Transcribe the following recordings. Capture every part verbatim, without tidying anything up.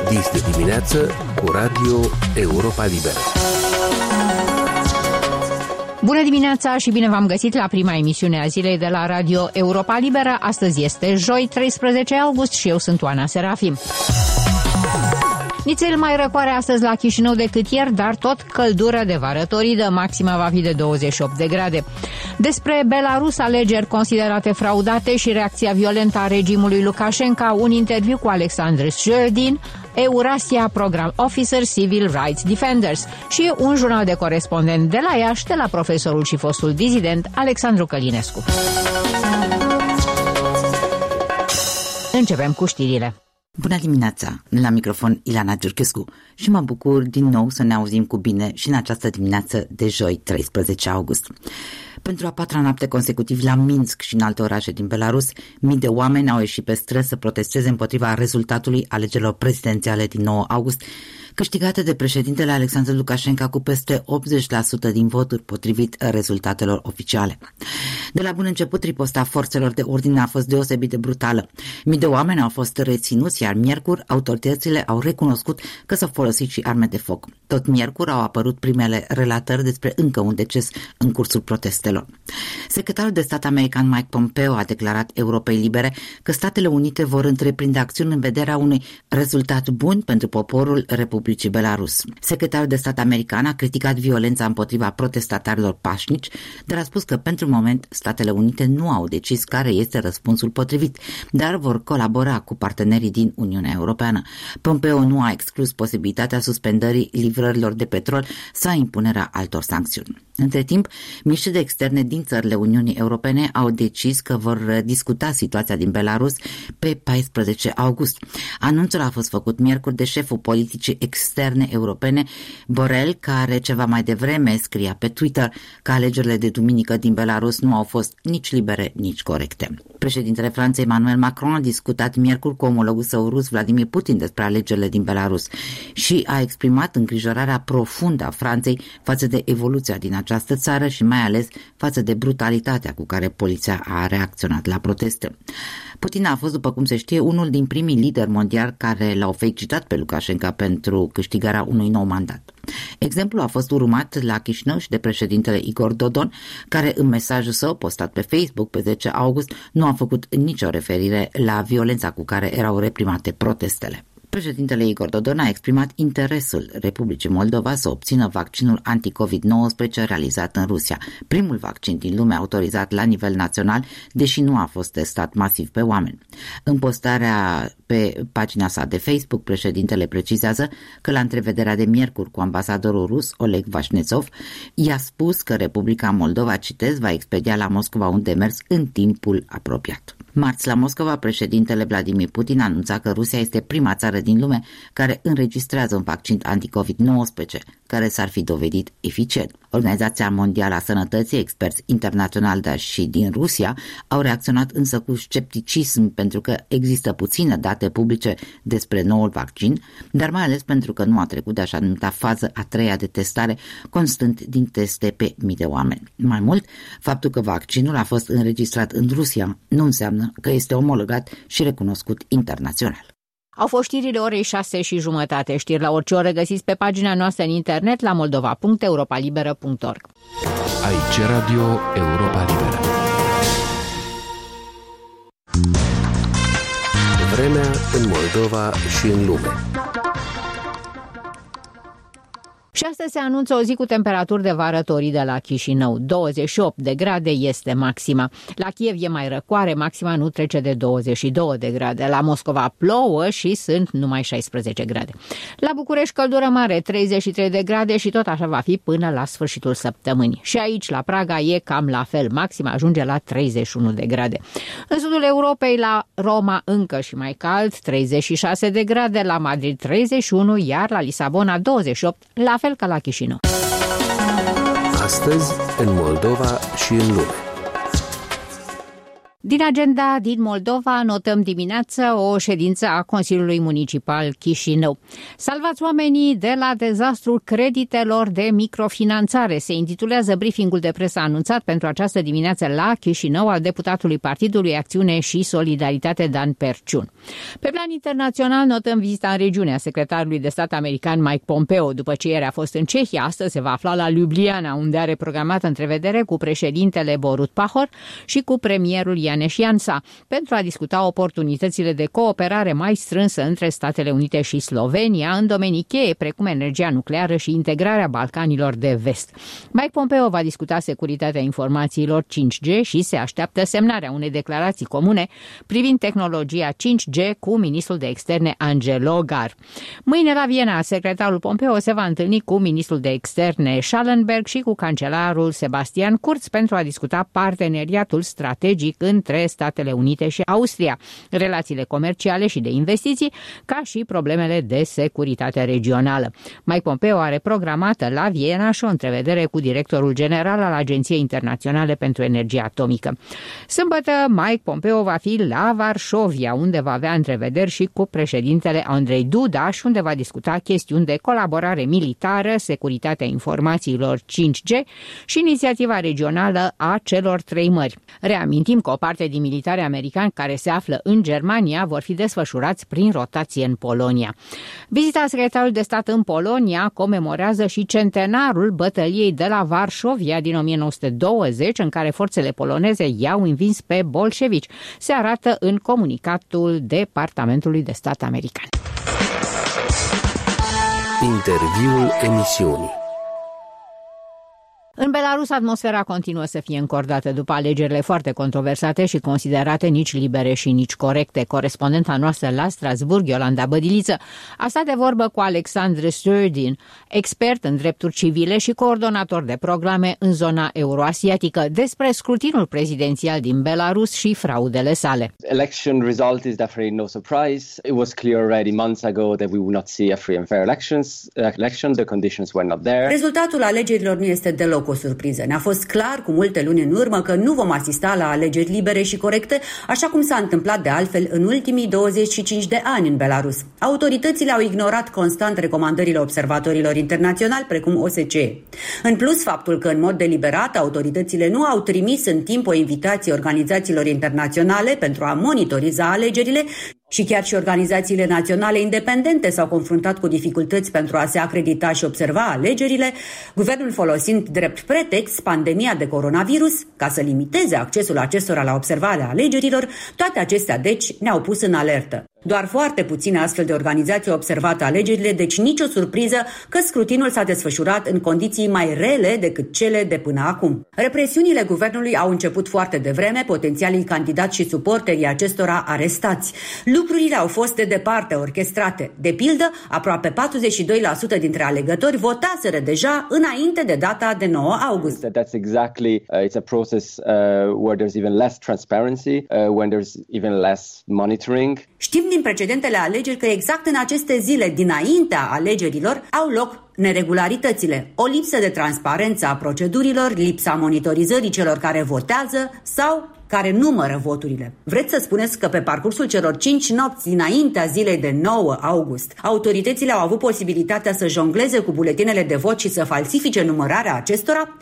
Dis de dimineață cu Radio Europa Liberă. Bună dimineața și bine v-am găsit la prima emisiune a zilei de la Radio Europa Liberă. Astăzi este joi, treisprezece august și eu sunt Oana Serafim. Nițel mai răcoare astăzi la Chișinău decât ieri, dar tot căldură de vară toridă. Maxima va fi de douăzeci și opt de grade. Despre Belarus, alegeri considerate fraudate și reacția violentă a regimului Lukashenko, un interviu cu Alexandru Sjordin, Eurasia Program Officer Civil Rights Defenders și un jurnal de corespondent de la Iași, de la profesorul și fostul dizident Alexandru Călinescu. Începem cu știrile. Bună dimineața! La microfon Ilana Giurchescu și mă bucur din nou să ne auzim cu bine și în această dimineață de joi, treisprezece august. Pentru a patra noapte consecutiv la Minsk și în alte orașe din Belarus, mii de oameni au ieșit pe străzi să protesteze împotriva rezultatului alegerilor prezidențiale din nouă august, câștigate de președintele Alexandru Lukashenko cu peste optzeci la sută din voturi potrivit rezultatelor oficiale. De la bun început, riposta forțelor de ordine a fost deosebit de brutală. Mii de oameni au fost reținuți, iar miercuri autoritățile au recunoscut că s-au folosit și arme de foc. Tot miercuri au apărut primele relatări despre încă un deces în cursul protestelor. Secretarul de stat american Mike Pompeo a declarat Europei Libere că Statele Unite vor întreprinde acțiuni în vederea unui rezultat bun pentru poporul Republicii Belarus. Secretarul de stat american a criticat violența împotriva protestatarilor pașnici, dar a spus că pentru moment Statele Unite nu au decis care este răspunsul potrivit, dar vor colabora cu partenerii din Uniunea Europeană. Pompeo nu a exclus posibilitatea suspendării livrărilor de petrol sau impunerea altor sancțiuni. Între timp, miniștrii de externe din țările Uniunii Europene au decis că vor discuta situația din Belarus pe paisprezece august. Anunțul a fost făcut miercuri de șeful politicii externe europene, Borrell, care ceva mai devreme scria pe Twitter că alegerile de duminică din Belarus nu au fost nici libere, nici corecte. Președintele Franței Emmanuel Macron a discutat miercuri cu omologul său rus Vladimir Putin despre alegerile din Belarus și a exprimat îngrijorarea profundă a Franței față de evoluția din această țară și mai ales față de brutalitatea cu care poliția a reacționat la proteste. Putin a fost, după cum se știe, unul din primii lideri mondiali care l-au felicitat pe Lukashenko pentru câștigarea unui nou mandat. Exemplul a fost urmat la Chișinău și de președintele Igor Dodon, care în mesajul său postat pe Facebook pe zece august nu a făcut nicio referire la violența cu care erau reprimate protestele. Președintele Igor Dodon a exprimat interesul Republicii Moldova să obțină vaccinul anti-covid nouăsprezece realizat în Rusia, primul vaccin din lume autorizat la nivel național, deși nu a fost testat masiv pe oameni. În postarea pe pagina sa de Facebook, președintele precizează că la întrevederea de miercuri cu ambasadorul rus, Oleg Vașnețov, i-a spus că Republica Moldova, citez, va expedia la Moscova un demers în timpul apropiat. Marți, la Moscova, președintele Vladimir Putin anunța că Rusia este prima țară din lume care înregistrează un vaccin anti-covid nouăsprezece, care s-ar fi dovedit eficient. Organizația Mondială a Sănătății, experți internaționali, dar și din Rusia, au reacționat însă cu scepticism pentru că există puține date publice despre noul vaccin, dar mai ales pentru că nu a trecut de așa numită fază a treia de testare, constând din teste pe mii de oameni. Mai mult, faptul că vaccinul a fost înregistrat în Rusia nu înseamnă că este omologat și recunoscut internațional. Au fost știrile orei șase și jumătate. Știri la orice oră găsiți pe pagina noastră în internet la moldova punct europa liberă punct org. Aici Radio Europa Liberă. Vremea în Moldova și în lume. Și astăzi se anunță o zi cu temperaturi de vară toride la Chișinău. douăzeci și opt de grade este maxima. La Kiev e mai răcoare, maxima nu trece de douăzeci și două de grade. La Moscova plouă și sunt numai șaisprezece grade. La București căldură mare, treizeci și trei de grade și tot așa va fi până la sfârșitul săptămânii. Și aici, la Praga, e cam la fel. Maxima ajunge la treizeci și unu de grade. În sudul Europei, la Roma încă și mai cald, treizeci și șase de grade, la Madrid treizeci și unu, iar la Lisabona douăzeci și opt, la fel ca la Chișinău. Astăzi, în Moldova și în lume. Din agenda din Moldova notăm dimineață o ședință a Consiliului Municipal Chișinău. Salvați oamenii de la dezastrul creditelor de microfinanțare. Se intitulează briefingul de presă anunțat pentru această dimineață la Chișinău al deputatului Partidului Acțiune și Solidaritate Dan Perciun. Pe plan internațional notăm vizita în regiune a secretarului de stat american Mike Pompeo. După ce ieri a fost în Cehia, astăzi se va afla la Ljubljana, unde are programată întrevedere cu președintele Borut Pahor și cu premierul Janez Janša pentru a discuta oportunitățile de cooperare mai strânsă între Statele Unite și Slovenia în domenii cheie precum energia nucleară și integrarea Balcanilor de vest. Mike Pompeo va discuta securitatea informațiilor cinci G și se așteaptă semnarea unei declarații comune privind tehnologia cinci G cu ministrul de externe Angelo Gar. Mâine la Viena, secretarul Pompeo se va întâlni cu ministrul de externe Schallenberg și cu cancelarul Sebastian Kurz pentru a discuta parteneriatul strategic între Statele Unite și Austria, relațiile comerciale și de investiții, ca și problemele de securitate regională. Mike Pompeo are programată la Viena și o întrevedere cu directorul general al Agenției Internaționale pentru Energie Atomică. Sâmbătă, Mike Pompeo va fi la Varșovia, unde va avea întrevederi și cu președintele Andrei Duda și unde va discuta chestiuni de colaborare militară, securitatea informațiilor cinci G și inițiativa regională a celor trei mări. Reamintim că o parte din militari americani care se află în Germania vor fi desfășurați prin rotație în Polonia. Vizita secretarului de stat în Polonia comemorează și centenarul bătăliei de la Varșovia din o mie nouă sute douăzeci, în care forțele poloneze i-au învins pe bolșevici. Se arată în comunicatul Departamentului de Stat american. Interviul emisiunii. În Belarus, atmosfera continuă să fie încordată după alegerile foarte controversate și considerate nici libere și nici corecte. Corespondenta noastră la Strasburg, Iolanda Bădiliță, a stat de vorbă cu Alexandru Sturdin, expert în drepturi civile și coordonator de programe în zona euroasiatică, despre scrutinul prezidențial din Belarus și fraudele sale. Election result is definitely no surprise. It was clear already months ago that we would not see a free and fair elections. Election, the conditions were not there. Rezultatul alegerilor nu este deloc o surpriză. Ne-a fost clar cu multe luni în urmă că nu vom asista la alegeri libere și corecte, așa cum s-a întâmplat de altfel în ultimii douăzeci și cinci de ani în Belarus. Autoritățile au ignorat constant recomandările observatorilor internaționali, precum O S C E. În plus, faptul că în mod deliberat autoritățile nu au trimis în timp o invitație organizațiilor internaționale pentru a monitoriza alegerile și chiar și organizațiile naționale independente s-au confruntat cu dificultăți pentru a se acredita și observa alegerile, guvernul folosind drept pretext pandemia de coronavirus ca să limiteze accesul acestora la observarea alegerilor. Toate acestea, deci, ne-au pus în alertă. Doar foarte puține astfel de organizații au observat alegerile, deci nicio surpriză că scrutinul s-a desfășurat în condiții mai rele decât cele de până acum. Represiunile guvernului au început foarte devreme, potențialii candidați și suporterii acestora arestați. Lucrurile au fost de departe orchestrate. De pildă, aproape patruzeci și doi la sută dintre alegători votaseră deja înainte de data de nouă august. That's exactly uh, it's a process uh, where there's even less transparency, uh, when there's even less monitoring. Știm din precedentele alegeri că exact în aceste zile dinaintea alegerilor au loc neregularitățile, o lipsă de transparență a procedurilor, lipsa monitorizării celor care votează sau care numără voturile. Vreți să spuneți că pe parcursul celor cinci nopți dinaintea zilei de nouă august, autoritățile au avut posibilitatea să jongleze cu buletinele de vot și să falsifice numărarea acestora?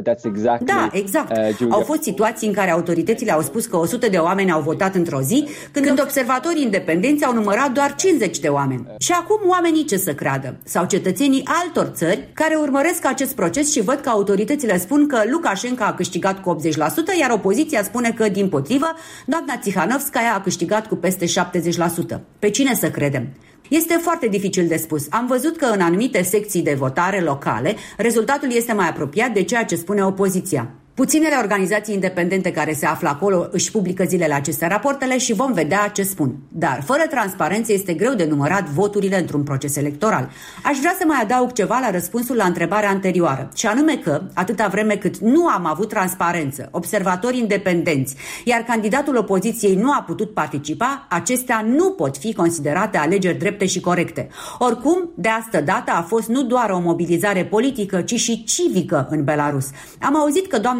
Da, exact. Au fost situații în care autoritățile au spus că o sută de oameni au votat într-o zi, când observatorii independenți au numărat doar cincizeci de oameni. Și acum oamenii ce să creadă? Sau cetățenii altor țări care urmăresc acest proces și văd că autoritățile spun că Lukashenko a câștigat cu optzeci la sută, iar opoziția spune că, dimpotrivă, doamna Tsihanovskaya a câștigat cu peste șaptezeci la sută. Pe cine să credem? Este foarte dificil de spus. Am văzut că în anumite secții de votare locale, rezultatul este mai apropiat de ceea ce spune opoziția. Puținele organizații independente care se află acolo își publică zilele acestea rapoartele și vom vedea ce spun. Dar fără transparență este greu de numărat voturile într-un proces electoral. Aș vrea să mai adaug ceva la răspunsul la întrebarea anterioară, și anume că, atâta vreme cât nu am avut transparență, observatori independenți, iar candidatul opoziției nu a putut participa, acestea nu pot fi considerate alegeri drepte și corecte. Oricum, de astă dată a fost nu doar o mobilizare politică, ci și civică în Belarus. Am auzit că doamna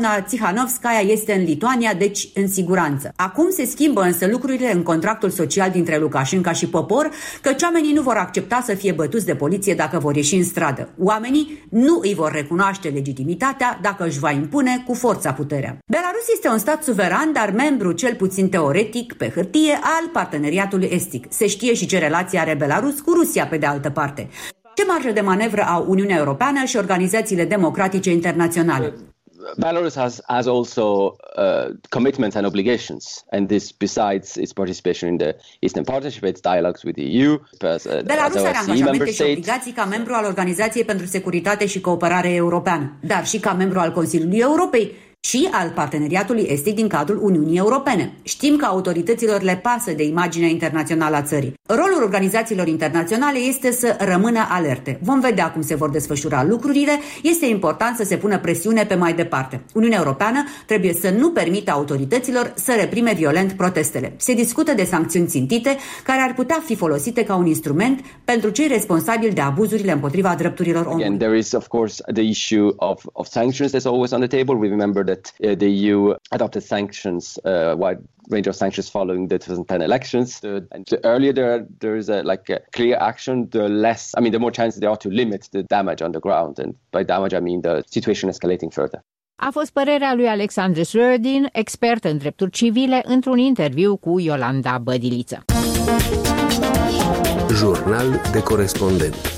doamna Tsihanovskaya este în Lituania, deci în siguranță. Acum se schimbă însă lucrurile în contractul social dintre Lukashenko și popor, căci oamenii nu vor accepta să fie bătuți de poliție dacă vor ieși în stradă. Oamenii nu îi vor recunoaște legitimitatea dacă își va impune cu forța puterea. Belarus este un stat suveran, dar membru cel puțin teoretic, pe hârtie, al parteneriatului estic. Se știe și ce relație are Belarus cu Rusia pe de altă parte. Ce marjă de manevră au Uniunea Europeană și organizațiile democratice internaționale? Belarus has, has also uh, commitments and obligations, and this besides its participation in the Eastern Partnership, its dialogues with the E U. As, uh, Belarus are angajamente și obligații ca membru al Organizației pentru Securitate și Cooperare Europeană, dar și ca membru al Consiliului Europei și al parteneriatului estic din cadrul Uniunii Europene. Știm că autorităților le pasă de imaginea internațională a țării. Rolul organizațiilor internaționale este să rămână alerte. Vom vedea cum se vor desfășura lucrurile. Este important să se pună presiune pe mai departe. Uniunea Europeană trebuie să nu permită autorităților să reprime violent protestele. Se discută de sancțiuni țintite care ar putea fi folosite ca un instrument pentru cei responsabili de abuzurile împotriva drepturilor omului. Again, there is of course the issue of, of sanctions that's always on the table. We remember that Uh, the E U adopted sanctions, uh, wide range of sanctions following the twenty ten elections. The, and the earlier there there is a like a clear action, the less, I mean, the more chances there are to limit the damage on the ground. And by damage, I mean the situation escalating further. A fost părerea lui Alexandru Surdin, expert în drepturi civile, într-un interviu cu Iolanda Bădiliță. Jurnal de corespondent.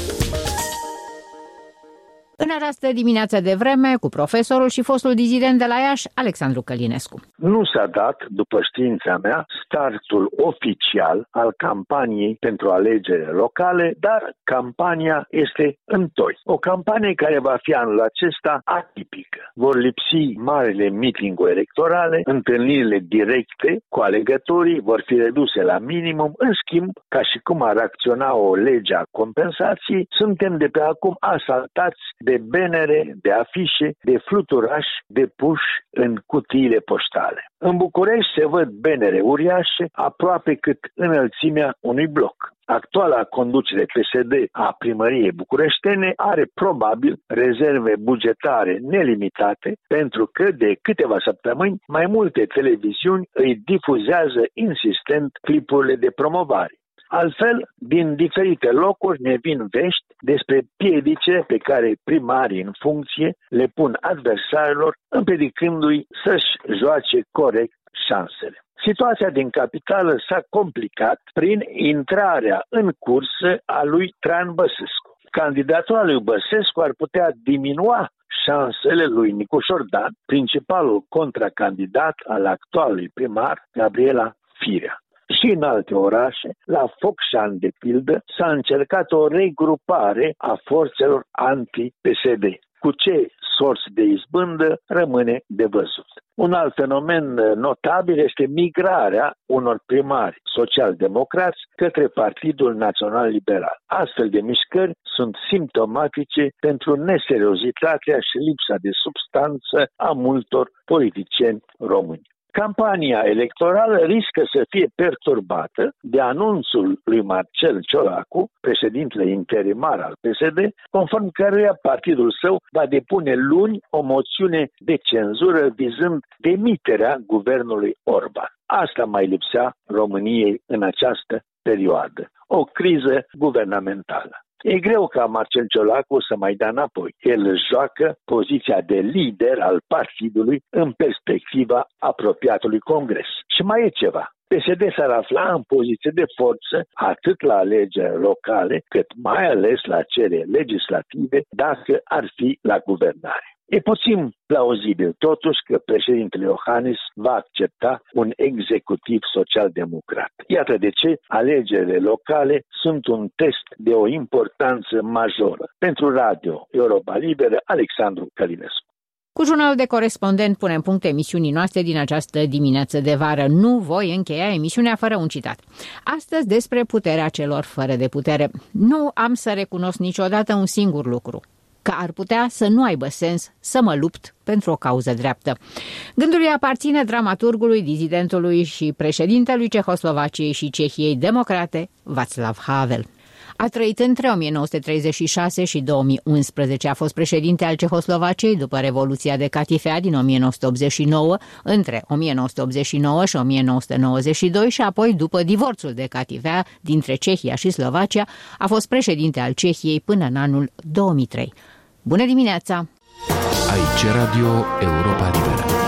În această dimineață de vreme, cu profesorul și fostul dizident de la Iași, Alexandru Călinescu. Nu s-a dat, după știința mea, startul oficial al campaniei pentru alegerile locale, dar campania este în toi. O campanie care va fi anul acesta atipică. Vor lipsi marile meeting-uri electorale, întâlnirile directe cu alegătorii vor fi reduse la minimum. În schimb, ca și cum ar acționa o lege a compensației, suntem de pe acum asaltați de benere, de afișe, de fluturași, de puși în cutiile poștale. În București se văd benere uriașe, aproape cât înălțimea unui bloc. Actuala conducere P S D a primăriei bucureștene are probabil rezerve bugetare nelimitate, pentru că de câteva săptămâni mai multe televiziuni îi difuzează insistent clipurile de promovare. Altfel, din diferite locuri ne vin vești despre piedice pe care primarii în funcție le pun adversarilor, împiedicându-i să-și joace corect șansele. Situația din capitală s-a complicat prin intrarea în cursă a lui Traian Băsescu. Candidatura lui Băsescu ar putea diminua șansele lui Nicu Șordan, principalul contracandidat al actualului primar Gabriela Firea. Și în alte orașe, la Focșani de pildă, s-a încercat o regrupare a forțelor anti-P S D. Cu ce sorți de izbândă rămâne de văzut. Un alt fenomen notabil este migrarea unor primari social-democrați către Partidul Național Liberal. Astfel de mișcări sunt simptomatice pentru neseriozitatea și lipsa de substanță a multor politicieni români. Campania electorală riscă să fie perturbată de anunțul lui Marcel Ciolacu, președintele interimar al P S D, conform căruia partidul său va depune luni o moțiune de cenzură vizând demiterea guvernului Orban. Asta mai lipsea României în această perioadă. O criză guvernamentală. E greu ca Marcel Ciolacu să mai dea înapoi. El joacă poziția de lider al partidului în perspectiva apropiatului congres. Și mai e ceva. P S D s-ar afla în poziție de forță atât la alegeri locale, cât mai ales la cele legislative, dacă ar fi la guvernare. E puțin plauzibil totuși că președintele Iohannis va accepta un executiv social-democrat. Iată de ce alegerile locale sunt un test de o importanță majoră. Pentru Radio Europa Liberă, Alexandru Călinescu. Cu jurnalul de corespondent punem punct emisiunii noastre din această dimineață de vară. Nu voi încheia emisiunea fără un citat. Astăzi despre puterea celor fără de putere. Nu am să recunosc niciodată un singur lucru: că ar putea să nu aibă sens să mă lupt pentru o cauză dreaptă. Gândul îi aparține dramaturgului, dizidentului și președintelui Cehoslovaciei și Cehiei democrate, Václav Havel. A trăit între o mie nouă sute treizeci și șase și două mii unsprezece. A fost președinte al Cehoslovaciei după Revoluția de Catifea din o mie nouă sute optzeci și nouă, între o mie nouă sute optzeci și nouă și o mie nouă sute nouăzeci și doi și apoi, după divorțul de Catifea dintre Cehia și Slovacia, a fost președinte al Cehiei până în anul două mii trei. Bună dimineața! Aici Radio Europa Liberă.